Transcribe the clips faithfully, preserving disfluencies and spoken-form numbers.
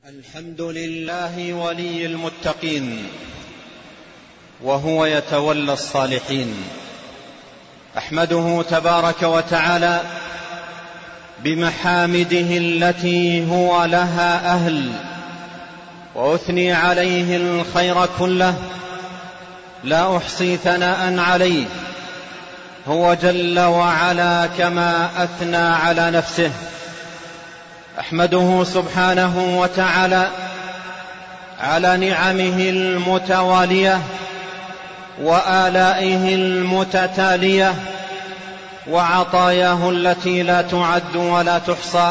الحمد لله ولي المتقين، وهو يتولى الصالحين. أحمده تبارك وتعالى بمحامده التي هو لها أهل، وأثني عليه الخير كله، لا أحصي ثناء عليه، هو جل وعلا كما أثنى على نفسه. أحمده سبحانه وتعالى على نعمه المتوالية وآلائه المتتالية وعطاياه التي لا تعد ولا تحصى.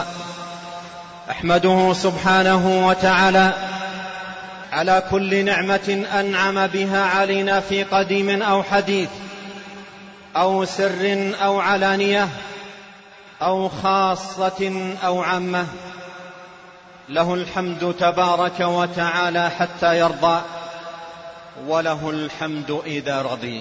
أحمده سبحانه وتعالى على كل نعمة أنعم بها علينا في قديم أو حديث، أو سر أو علانية، أو خاصة أو عامة. له الحمد تبارك وتعالى حتى يرضى، وله الحمد إذا رضي.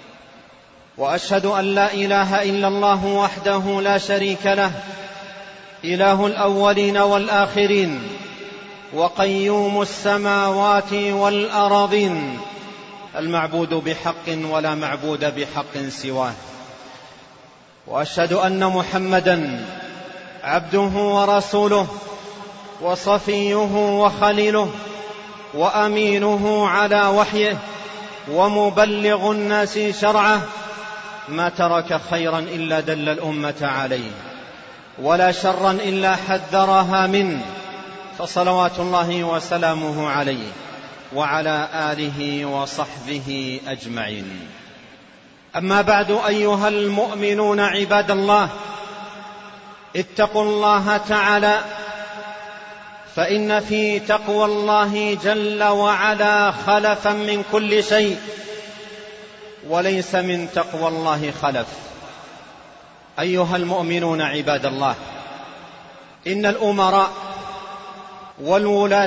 وأشهد أن لا إله إلا الله وحده لا شريك له، إله الأولين والآخرين، وقيوم السماوات والأراضين، المعبود بحق ولا معبود بحق سواه. وأشهد أن محمدًا عبده ورسوله، وصفيه وخليله، وأمينه على وحيه، ومبلغ الناس شرعه. ما ترك خيرا إلا دل الأمة عليه، ولا شرا إلا حذرها منه، فصلوات الله وسلامه عليه وعلى آله وصحبه أجمعين. أما بعد، أيها المؤمنون عباد الله، اتقوا الله تعالى، فإن في تقوى الله جل وعلا خلفا من كل شيء، وليس من تقوى الله خلف. أيها المؤمنون عباد الله، إن الأمراء والولاة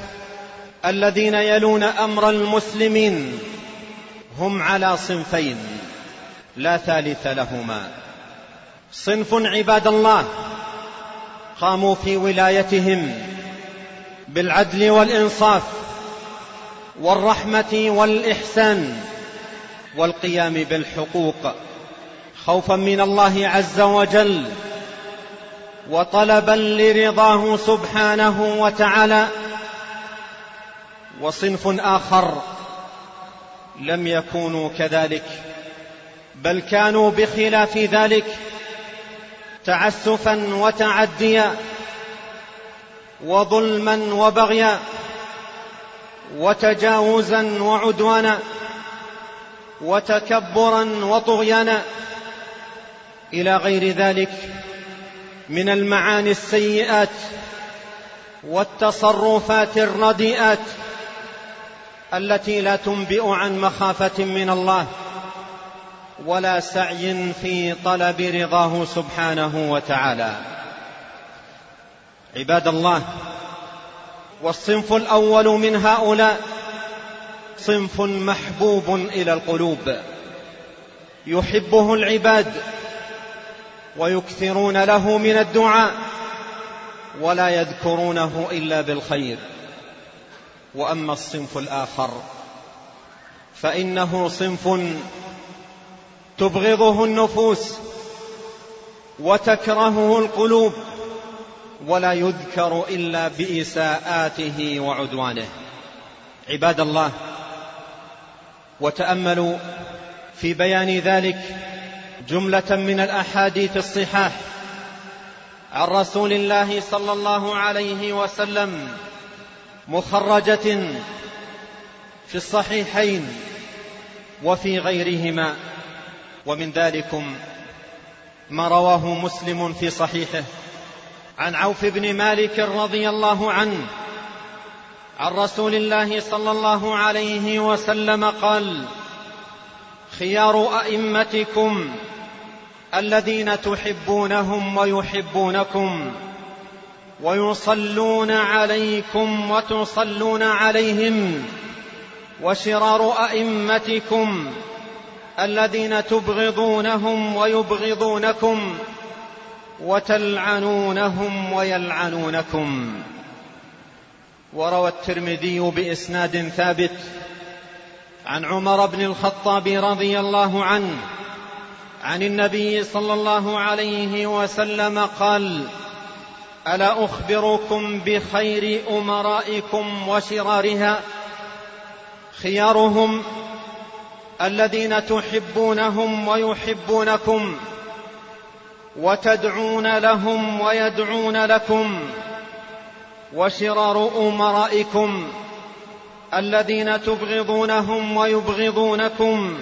الذين يلون أمر المسلمين هم على صنفين لا ثالث لهما. صنف عباد الله قاموا في ولايتهم بالعدل والإنصاف والرحمة والإحسان والقيام بالحقوق، خوفا من الله عز وجل وطلبا لرضاه سبحانه وتعالى. وصنف آخر لم يكونوا كذلك، بل كانوا بخلاف ذلك، تعسفا وتعديا وظلما وبغيا وتجاوزا وعدوانا وتكبرا وطغيانا إلى غير ذلك من المعاني السيئات والتصرفات الرديئات التي لا تنبئ عن مخافة من الله ولا سعي في طلب رضاه سبحانه وتعالى. عباد الله، والصنف الأول من هؤلاء صنف محبوب إلى القلوب، يحبه العباد ويكثرون له من الدعاء، ولا يذكرونه إلا بالخير. وأما الصنف الآخر فإنه صنف تبغضه النفوس وتكرهه القلوب، ولا يذكر إلا بإساءاته وعدوانه. عباد الله، وتأملوا في بيان ذلك جملة من الأحاديث الصحاح عن رسول الله صلى الله عليه وسلم، مخرجة في الصحيحين وفي غيرهما. ومن ذلكم ما رواه مسلم في صحيحه عن عوف بن مالك رضي الله عنه عن رسول الله صلى الله عليه وسلم قال: خيار أئمتكم الذين تحبونهم ويحبونكم ويصلون عليكم وتصلون عليهم، وشرار أئمتكم الذين تبغضونهم ويبغضونكم وتلعنونهم ويلعنونكم. وروى الترمذي بإسناد ثابت عن عمر بن الخطاب رضي الله عنه عن النبي صلى الله عليه وسلم قال: ألا أخبركم بخير أمرائكم وشرارها؟ خيارهم الذين تحبونهم ويحبونكم وتدعون لهم ويدعون لكم، وشرار أمرائكم الذين تبغضونهم ويبغضونكم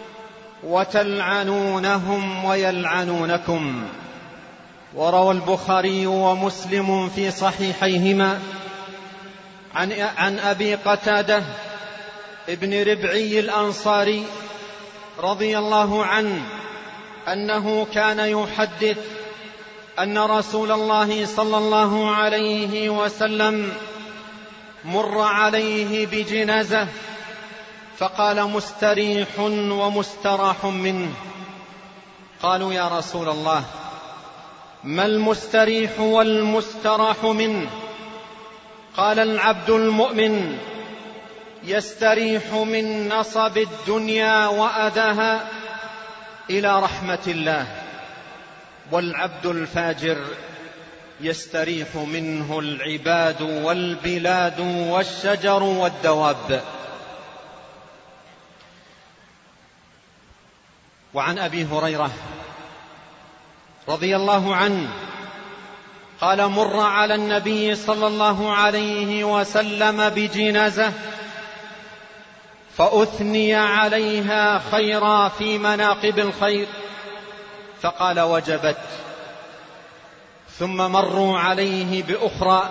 وتلعنونهم ويلعنونكم. وروى البخاري ومسلم في صحيحيهما عن, عن أبي قتادة ابن ربعي الأنصاري رضي الله عنه أنه كان يحدث أن رسول الله صلى الله عليه وسلم مر عليه بجنازة فقال: مستريح ومستراح منه. قالوا: يا رسول الله، ما المستريح والمستراح منه؟ قال: العبد المؤمن يستريح من نصب الدنيا وأذاها إلى رحمة الله، والعبد الفاجر يستريح منه العباد والبلاد والشجر والدواب. وعن أبي هريرة رضي الله عنه قال: مر على النبي صلى الله عليه وسلم بجنازة فأثني عليها خيرا في مناقب الخير فقال: وجبت. ثم مروا عليه بأخرى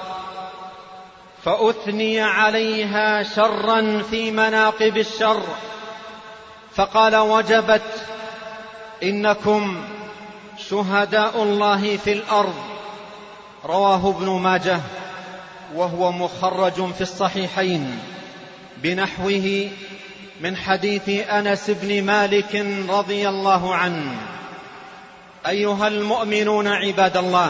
فأثني عليها شرا في مناقب الشر فقال: وجبت، إنكم شهداء الله في الأرض. رواه ابن ماجه وهو مخرج في الصحيحين بنحوه من حديث أنس بن مالك رضي الله عنه. أيها المؤمنون عباد الله،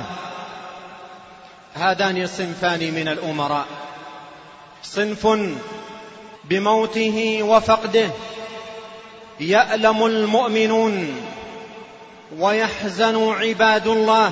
هذان صنفان من الأمراء: صنف بموته وفقده يألم المؤمنون ويحزن عباد الله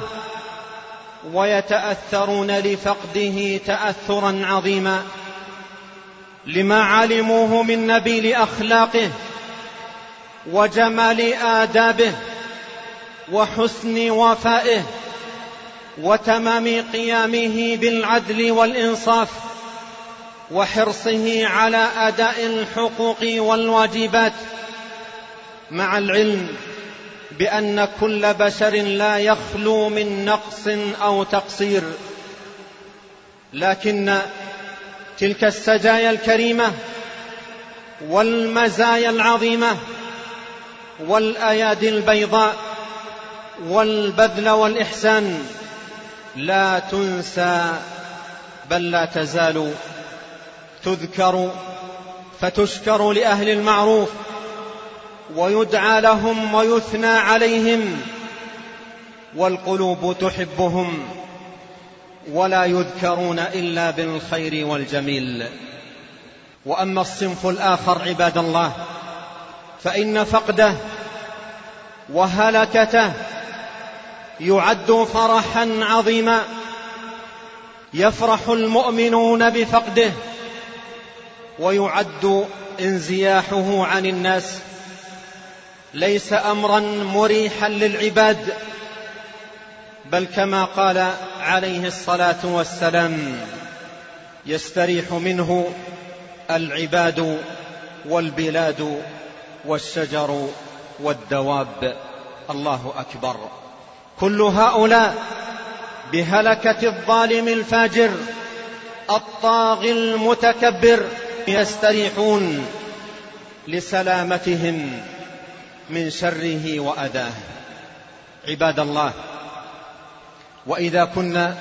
ويتأثرون لفقده تأثرا عظيما لما علموه من نبيل أخلاقه وجمال آدابه وحسن وفائه وتمام قيامه بالعدل والإنصاف وحرصه على أداء الحقوق والواجبات، مع العلم بأن كل بشر لا يخلو من نقص أو تقصير، لكن تلك السجايا الكريمة والمزايا العظيمة والأيادي البيضاء والبذل والإحسان لا تنسى بل لا تزال تذكر فتشكر لأهل المعروف ويدعى لهم ويثنى عليهم، والقلوب تحبهم ولا يذكرون إلا بالخير والجميل. وأما الصنف الآخر عباد الله فإن فقده وهلكته يعد فرحا عظيما يفرح المؤمنون بفقده، ويعد انزياحه عن الناس ليس أمرا مريحا للعباد، بل كما قال عليه الصلاة والسلام: يستريح منه العباد والبلاد والشجر والدواب. الله أكبر. كل هؤلاء بهلكة الظالم الفاجر الطاغي المتكبر يستريحون لسلامتهم من شره وأذاه. عباد الله، وإذا كنا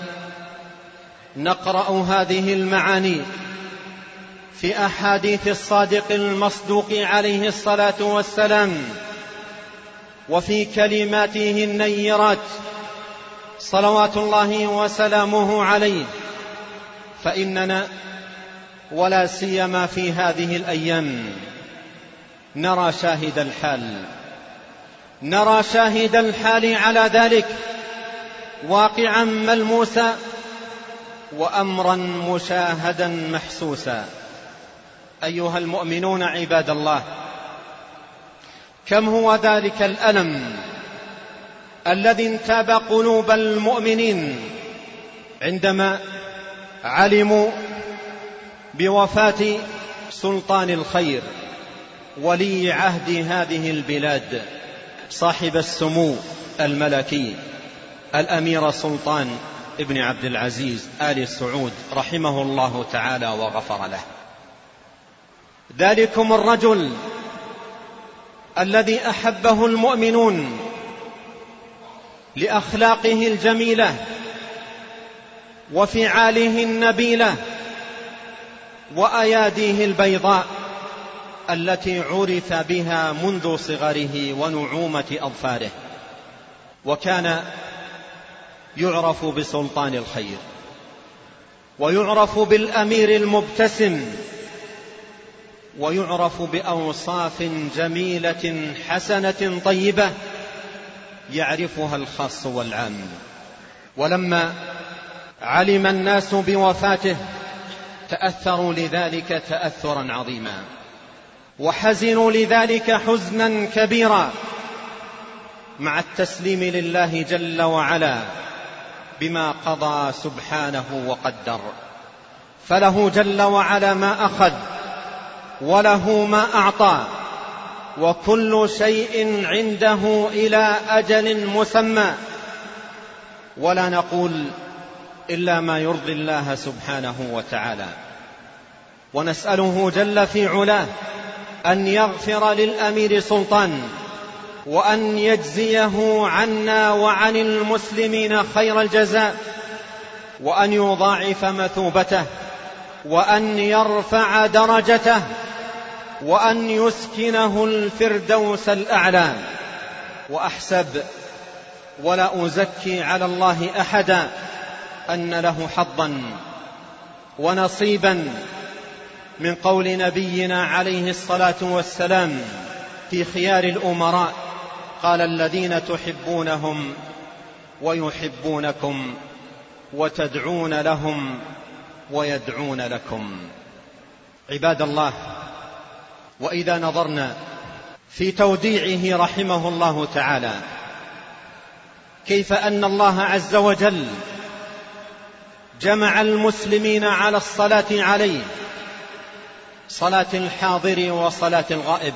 نقرأ هذه المعاني في أحاديث الصادق المصدوق عليه الصلاة والسلام وفي كلماته النيرات صلوات الله وسلامه عليه، فإننا ولا سيما في هذه الأيام نرى شاهد الحال نرى شاهد الحال على ذلك واقعا ملموسا وأمرا مشاهدا محسوسا. أيها المؤمنون عباد الله، كم هو ذلك الألم الذي انتاب قلوب المؤمنين عندما علموا بوفاة سلطان الخير ولي عهد هذه البلاد صاحب السمو الملكي الأمير سلطان ابن عبد العزيز آل سعود رحمه الله تعالى وغفر له. ذلكم الرجل الذي أحبه المؤمنون لأخلاقه الجميلة وفعاله النبيلة وأياديه البيضاء التي عرف بها منذ صغره ونعومة أظفاره، وكان يعرف بسلطان الخير ويعرف بالأمير المبتسم ويعرف بأوصاف جميلة حسنة طيبة يعرفها الخاص والعام. ولما علم الناس بوفاته تأثروا لذلك تأثرا عظيما وحزنوا لذلك حزنا كبيرا، مع التسليم لله جل وعلا بما قضى سبحانه وقدر. فله جل وعلا ما أخذ وله ما أعطى، وكل شيء عنده إلى أجل مسمى، ولا نقول إلا ما يرضي الله سبحانه وتعالى. ونسأله جل في علاه أن يغفر للأمير سلطان وأن يجزيه عنا وعن المسلمين خير الجزاء، وأن يضاعف مثوبته، وأن يرفع درجته، وأن يسكنه الفردوس الأعلى. وأحسب ولا أزكي على الله أحدا أن له حظا ونصيبا من قول نبينا عليه الصلاة والسلام في خيار الأمراء: قال الذين تحبونهم ويحبونكم وتدعون لهم ويدعون لكم. عباد الله، وإذا نظرنا في توديعه رحمه الله تعالى كيف أن الله عز وجل جمع المسلمين على الصلاة عليه، صلاة الحاضر وصلاة الغائب،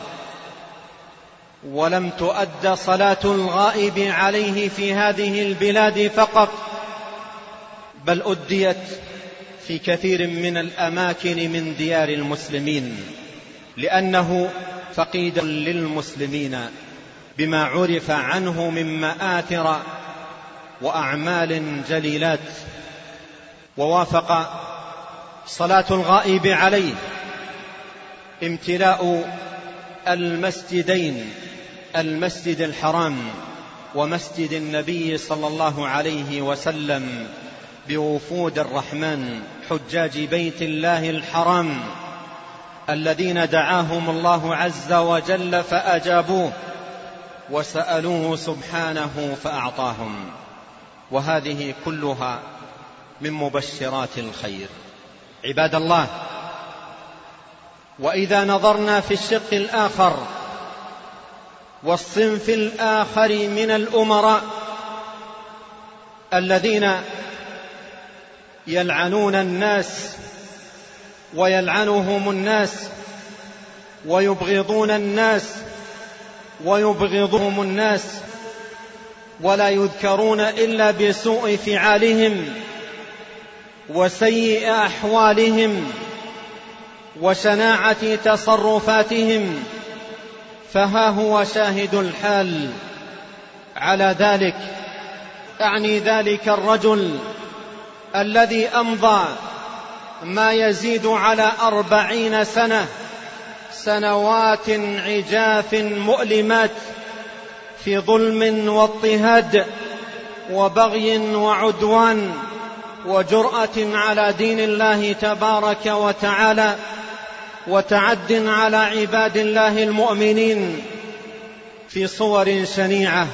ولم تؤد صلاة الغائب عليه في هذه البلاد فقط، بل أديت في كثير من الأماكن من ديار المسلمين، لأنه فقيد للمسلمين بما عرف عنه من مآثر وأعمال جليلات. ووافق صلاة الغائب عليه امتلاء المسجدين، المسجد الحرام ومسجد النبي صلى الله عليه وسلم، بوفود الرحمن حجاج بيت الله الحرام الذين دعاهم الله عز وجل فأجابوه وسألوه سبحانه فأعطاهم. وهذه كلها من مبشرات الخير. عباد الله، وإذا نظرنا في الشق الآخر والصنف الآخر من الأمراء الذين يلعنون الناس ويلعنهم الناس ويبغضون الناس ويبغضهم الناس ولا يذكرون إلا بسوء فعالهم وسيء أحوالهم وشناعة تصرفاتهم، فها هو شاهد الحال على ذلك. أعني ذلك الرجل الذي أمضى ما يزيد على أربعين سنة، سنوات عجاف مؤلمات في ظلم واضطهاد وبغي وعدوان وجرأة على دين الله تبارك وتعالى، وتعد على عباد الله المؤمنين في صور شنيعة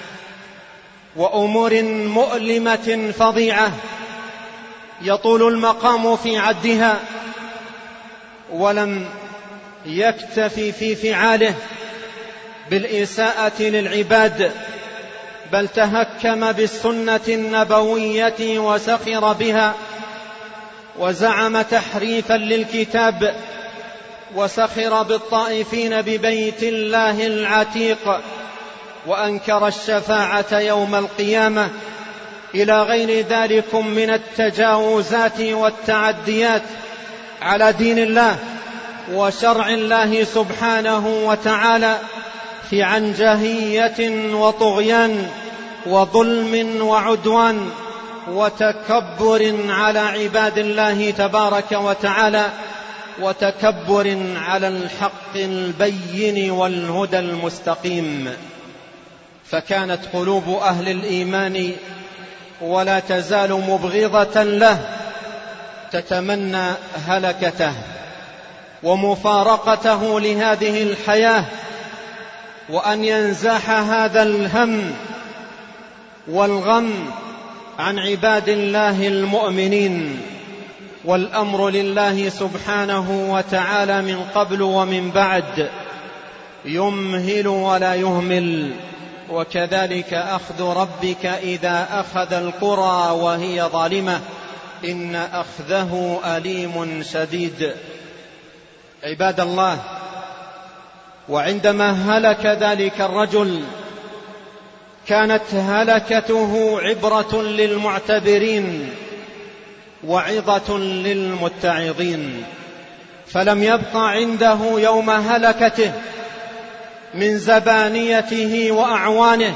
وأمور مؤلمة فظيعة يطول المقام في عدها، ولم يكتفي في فعاله بالإساءة للعباد، بل تهكم بالسنة النبوية وسخر بها، وزعم تحريفا للكتاب، وسخر بالطائفين ببيت الله العتيق، وأنكر الشفاعة يوم القيامة، إلى غير ذلك من التجاوزات والتعديات على دين الله وشرع الله سبحانه وتعالى، في عنجهية وطغيان وظلم وعدوان وتكبر على عباد الله تبارك وتعالى، وتكبر على الحق البين والهدى المستقيم. فكانت قلوب أهل الإيمان ولا تزال مبغضة له، تتمنى هلكته ومفارقته لهذه الحياة، وأن ينزاح هذا الهم والغم عن عباد الله المؤمنين. والأمر لله سبحانه وتعالى من قبل ومن بعد، يمهل ولا يهمل، وكذلك أخذ ربك إذا أخذ القرى وهي ظالمة إن أخذه أليم شديد. عباد الله، وعندما هلك ذلك الرجل كانت هلكته عبرة للمعتبرين وعظة للمتعظين، فلم يبق عنده يوم هلكته من زبانيته وأعوانه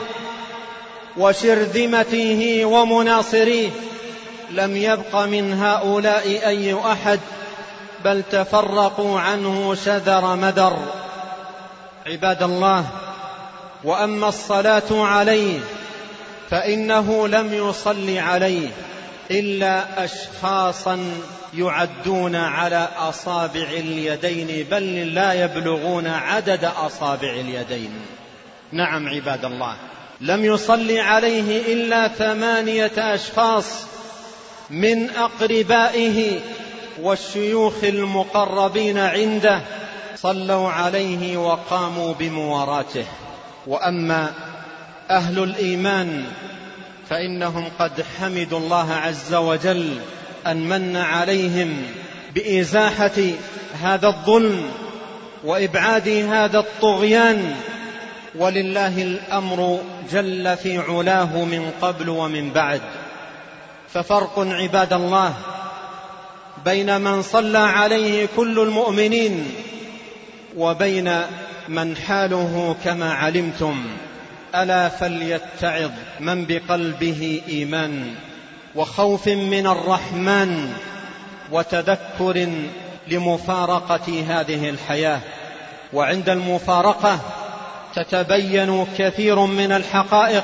وشرذمته ومناصريه، لم يبق من هؤلاء أي أحد، بل تفرقوا عنه شذر مذر. عباد الله، وأما الصلاة عليه فإنه لم يصل عليه إلا أشخاصا يعدون على أصابع اليدين، بل لا يبلغون عدد أصابع اليدين. نعم عباد الله، لم يصل عليه إلا ثمانية أشخاص من أقربائه والشيوخ المقربين عنده، صلوا عليه وقاموا بمواراته. وأما أهل الإيمان فإنهم قد حمدوا الله عز وجل أن من عليهم بإزاحة هذا الظلم وإبعاد هذا الطغيان، ولله الأمر جل في علاه من قبل ومن بعد. ففرق عباد الله بين من صلى عليه كل المؤمنين وبين من حاله كما علمتم. ألا فليتعظ من بقلبه إيمان وخوف من الرحمن وتذكر لمفارقة هذه الحياة. وعند المفارقة تتبين كثير من الحقائق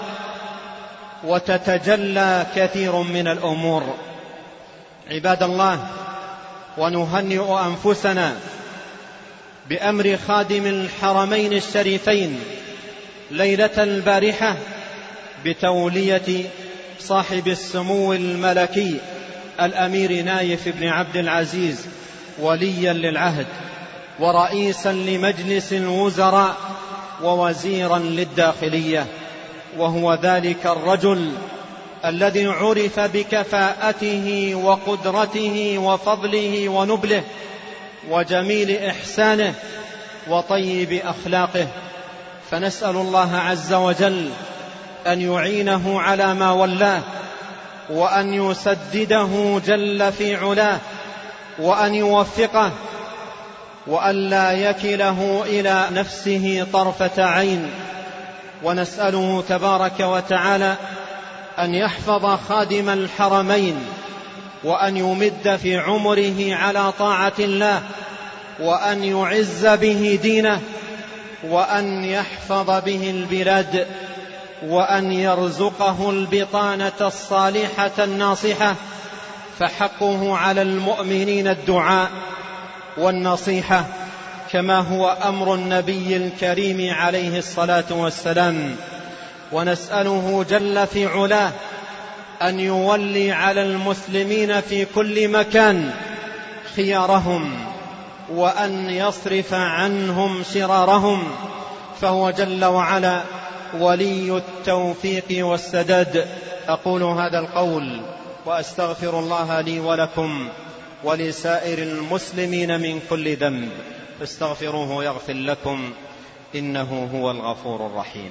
وتتجلى كثير من الأمور. عباد الله، ونهنئ أنفسنا بأمر خادم الحرمين الشريفين ليلة البارحة بتولية صاحب السمو الملكي الأمير نايف بن عبد العزيز وليا للعهد ورئيسا لمجلس الوزراء ووزيرا للداخلية، وهو ذلك الرجل الذي عرف بكفاءته وقدرته وفضله ونبله وجميل إحسانه وطيب أخلاقه. فنسأل الله عز وجل أن يعينه على ما ولاه، وأن يسدده جل في علاه، وأن يوفقه، وأن لا يكله إلى نفسه طرفة عين. ونسأله تبارك وتعالى أن يحفظ خادم الحرمين، وأن يمد في عمره على طاعة الله، وأن يعز به دينه، وأن يحفظ به البلاد، وأن يرزقه البطانة الصالحة الناصحة فحقه على المؤمنين الدعاء والنصيحة، كما هو أمر النبي الكريم عليه الصلاة والسلام. ونسأله جل في علاه أن يولي على المسلمين في كل مكان خيارهم، وأن يصرف عنهم شرارهم، فهو جل وعلا ولي التوفيق والسداد. أقول هذا القول وأستغفر الله لي ولكم ولسائر المسلمين من كل ذنب، فاستغفروه يغفر لكم، إنه هو الغفور الرحيم.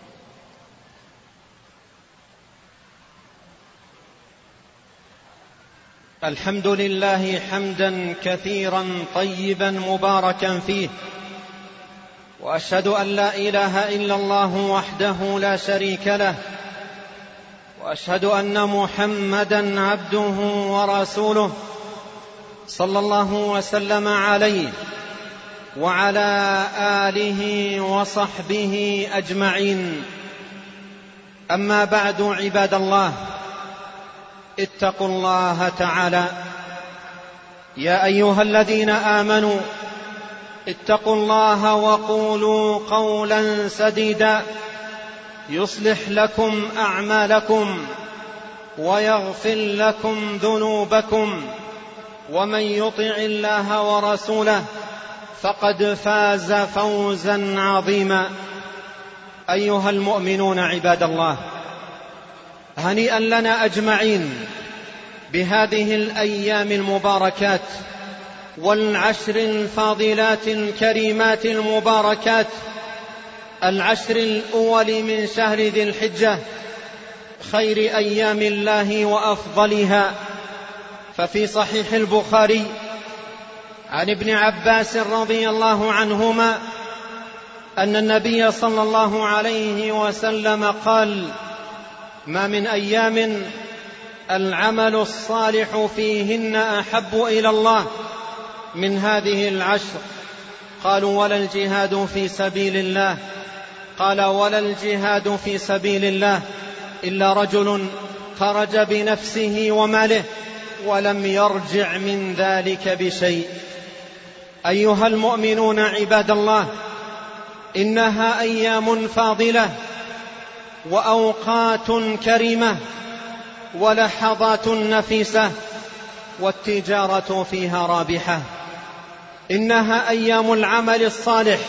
الحمد لله حمدا كثيرا طيبا مباركا فيه، وأشهد أن لا إله إلا الله وحده لا شريك له، وأشهد أن محمدا عبده ورسوله صلى الله وسلم عليه وعلى آله وصحبه أجمعين. أما بعد، عباد الله، اتقوا الله تعالى. يا أيها الذين آمنوا اتقوا الله وقولوا قولا سديدا يصلح لكم أعمالكم ويغفر لكم ذنوبكم، ومن يطع الله ورسوله فقد فاز فوزا عظيما. أيها المؤمنون عباد الله، هنيئا لنا أجمعين بهذه الأيام المباركات والعشر الفاضلات الكريمات المباركات، العشر الأول من شهر ذي الحجة، خير أيام الله وأفضلها. ففي صحيح البخاري عن ابن عباس رضي الله عنهما أن النبي صلى الله عليه وسلم قال: ما من أيام العمل الصالح فيهن أحب إلى الله من هذه العشر. قالوا: ولا الجهاد في سبيل الله؟ قال: ولا الجهاد في سبيل الله إلا رجل خرج بنفسه وماله ولم يرجع من ذلك بشيء. أيها المؤمنون عباد الله، إنها أيام فاضلة وأوقات كريمة ولحظات نفيسة، والتجارة فيها رابحة. إنها أيام العمل الصالح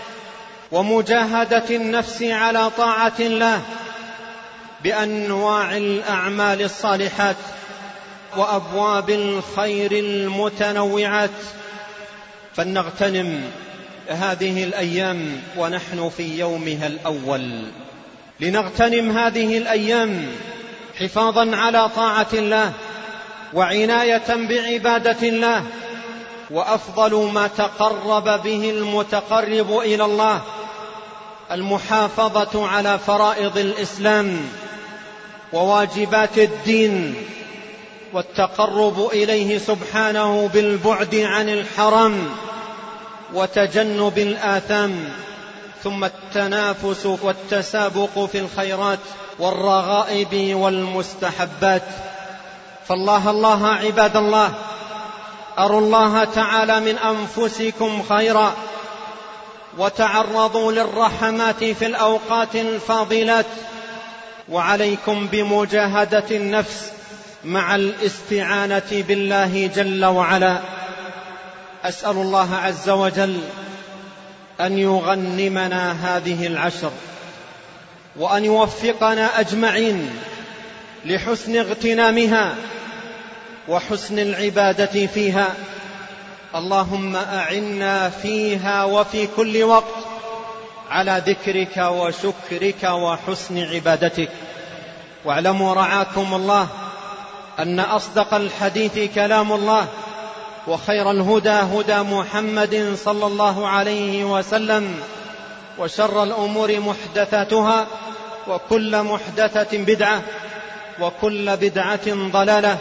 ومجاهدة النفس على طاعة الله بأنواع الأعمال الصالحات وأبواب الخير المتنوعات. فلنغتنم هذه الأيام ونحن في يومها الأول، لنغتنم هذه الأيام حفاظا على طاعة الله وعناية بعبادة الله. وأفضل ما تقرب به المتقرب إلى الله المحافظة على فرائض الإسلام وواجبات الدين، والتقرب إليه سبحانه بالبعد عن الحرام وتجنب الآثام، ثم التنافس والتسابق في الخيرات والرغائب والمستحبات. فالله الله عباد الله، أروا الله تعالى من أنفسكم خيرا، وتعرضوا للرحمات في الأوقات الفاضلات، وعليكم بمجاهدة النفس مع الاستعانة بالله جل وعلا. أسأل الله عز وجل أن يغنمنا هذه العشر، وأن يوفقنا أجمعين لحسن اغتنامها وحسن العبادة فيها. اللهم أعنا فيها وفي كل وقت على ذكرك وشكرك وحسن عبادتك. واعلموا رعاكم الله أن أصدق الحديث كلام الله، وخير الهدى هدى محمد صلى الله عليه وسلم، وشر الأمور محدثاتها، وكل محدثة بدعة، وكل بدعة ضلالة.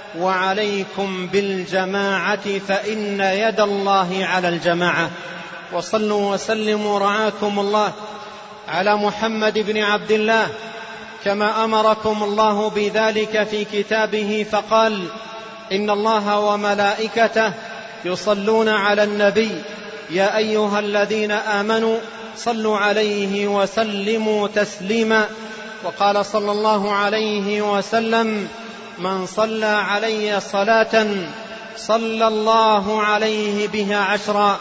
وعليكم بالجماعة فإن يد الله على الجماعة. وصلوا وسلموا رعاكم الله على محمد بن عبد الله كما أمركم الله بذلك في كتابه فقال: إن الله وملائكته يصلون على النبي يا أيها الذين آمنوا صلوا عليه وسلموا تسليما. وقال صلى الله عليه وسلم: من صلى علي صلاة صلى الله عليه بها عشرا.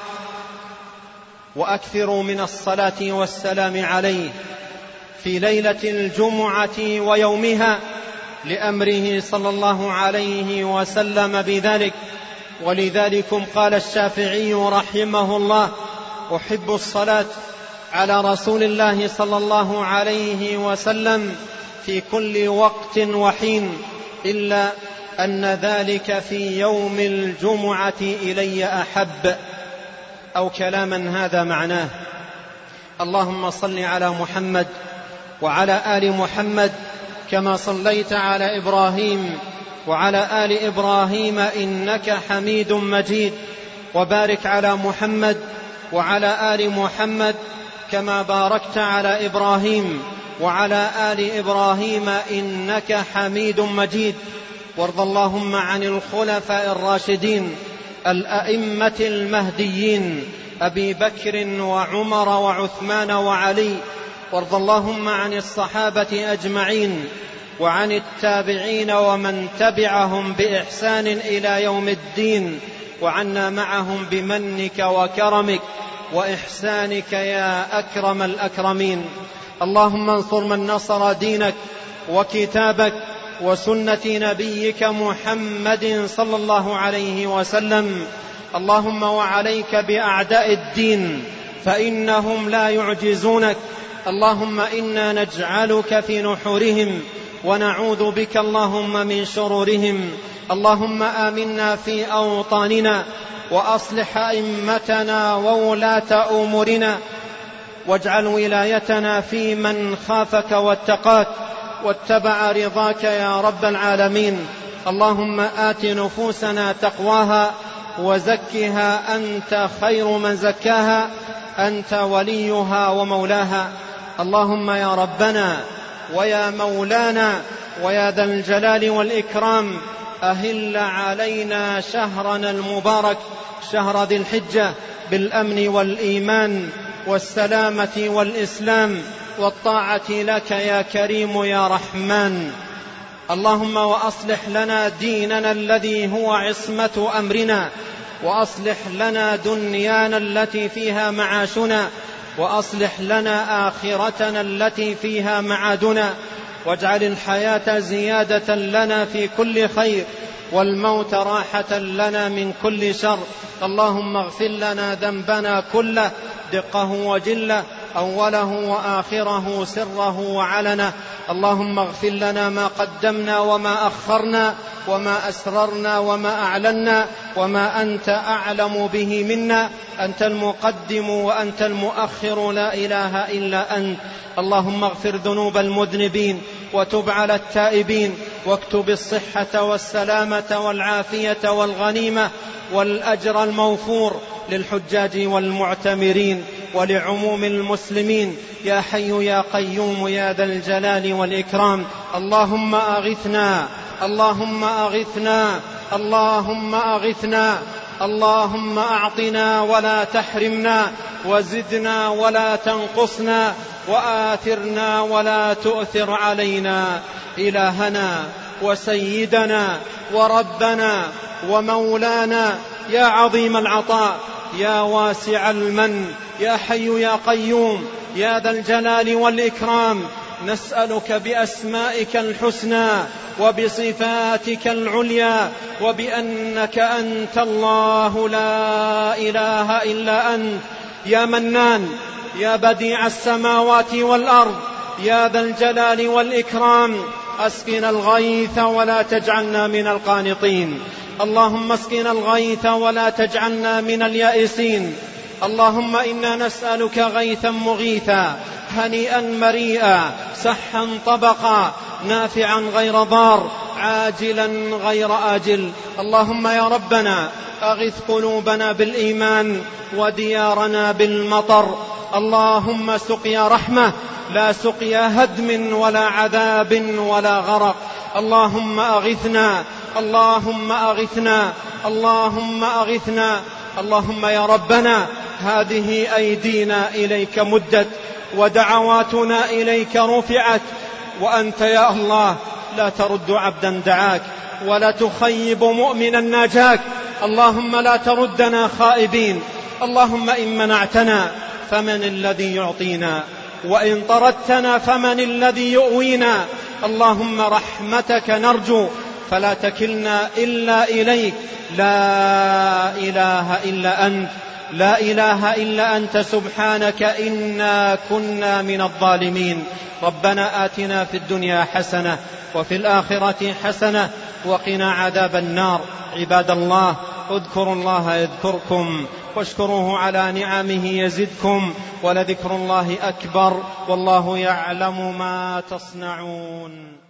وأكثروا من الصلاة والسلام عليه في ليلة الجمعة ويومها لأمره صلى الله عليه وسلم بذلك. ولذلكم قال الشافعي رحمه الله: أحب الصلاة على رسول الله صلى الله عليه وسلم في كل وقت وحين، إلا أن ذلك في يوم الجمعة إلي أحب. أو كلاما هذا معناه: اللهم صل على محمد وعلى آل محمد كما صليت على إبراهيم وعلى آل إبراهيم إنك حميد مجيد، وبارك على محمد وعلى آل محمد كما باركت على إبراهيم وعلى آل إبراهيم إنك حميد مجيد. وارض اللهم عن الخلفاء الراشدين الأئمة المهديين أبي بكر وعمر وعثمان وعلي. وارض اللهم عن الصحابة أجمعين وعن التابعين ومن تبعهم بإحسان إلى يوم الدين، وعنا معهم بمنك وكرمك وإحسانك يا أكرم الأكرمين. اللهم انصر من نصر دينك وكتابك وسنة نبيك محمد صلى الله عليه وسلم. اللهم وعليك بأعداء الدين فإنهم لا يعجزونك. اللهم إنا نجعلك في نحورهم ونعوذ بك اللهم من شرورهم. اللهم آمنا في أوطاننا وأصلح أئمتنا وولاة أمورنا، واجعل ولايتنا في من خافك واتقاك واتبع رضاك يا رب العالمين. اللهم آت نفوسنا تقواها وزكها أنت خير من زكاها، أنت وليها ومولاها. اللهم يا ربنا ويا مولانا ويا ذا الجلال والإكرام، أهل علينا شهرنا المبارك شهر ذي الحجة بالأمن والإيمان والسلامة والإسلام والطاعة لك يا كريم يا رحمن. اللهم وأصلح لنا ديننا الذي هو عصمة أمرنا، وأصلح لنا دنيانا التي فيها معاشنا، وأصلح لنا آخرتنا التي فيها معادنا، واجعل الحياة زيادة لنا في كل خير والموت راحة لنا من كل شر. اللهم اغفر لنا ذنبنا كله دقه وجله، أوله وآخره سره وعلنه. اللهم اغفر لنا ما قدمنا وما أخرنا وما أسررنا وما أعلنا وما أنت أعلم به منا. أنت المقدم وأنت المؤخر، لا إله إلا أنت. اللهم اغفر ذنوب المذنبين وتب على التائبين، واكتب الصحة والسلامة والعافية والغنيمة والأجر الموفور للحجاج والمعتمرين ولعموم المسلمين يا حي يا قيوم يا ذا الجلال والإكرام. اللهم أغثنا اللهم أغثنا اللهم أغثنا اللهم أعطنا ولا تحرمنا، وزدنا ولا تنقصنا، وآثرنا ولا تؤثر علينا. إلهنا وسيدنا وربنا ومولانا يا عظيم العطاء، يا واسع المن، يا حي يا قيوم يا ذا الجلال والإكرام، نسألك بأسمائك الحسنى وبصفاتك العليا وبأنك أنت الله لا إله إلا أنت، يا منان، يا بديع السماوات والأرض، يا ذا الجلال والإكرام، أسقنا الغيث ولا تجعلنا من القانطين. اللهم اسقنا الغيث ولا تجعلنا من اليائسين. اللهم إنا نسألك غيثا مغيثا هنيئا مريئا سحا طبقا نافعا غير ضار عاجلا غير آجل. اللهم يا ربنا أغث قلوبنا بالإيمان وديارنا بالمطر. اللهم سقيا رحمة لا سقيا هدم ولا عذاب ولا غرق. اللهم أغثنا اللهم أغثنا اللهم أغثنا. اللهم يا ربنا هذه أيدينا إليك مدت ودعواتنا إليك رفعت، وأنت يا الله لا ترد عبدا دعاك ولا تخيب مؤمنا ناجاك. اللهم لا تردنا خائبين. اللهم إن منعتنا فمن الذي يعطينا، وإن طردتنا فمن الذي يؤوينا. اللهم رحمتك نرجو فلا تكلنا إلا إليك. لا إله إلا أنت لا إله إلا أنت سبحانك إنا كنا من الظالمين. ربنا آتنا في الدنيا حسنة وفي الآخرة حسنة وقنا عذاب النار. عباد الله اذكروا الله يذكركم واشكروه على نعمه يزدكم، ولذكر الله أكبر والله يعلم ما تصنعون.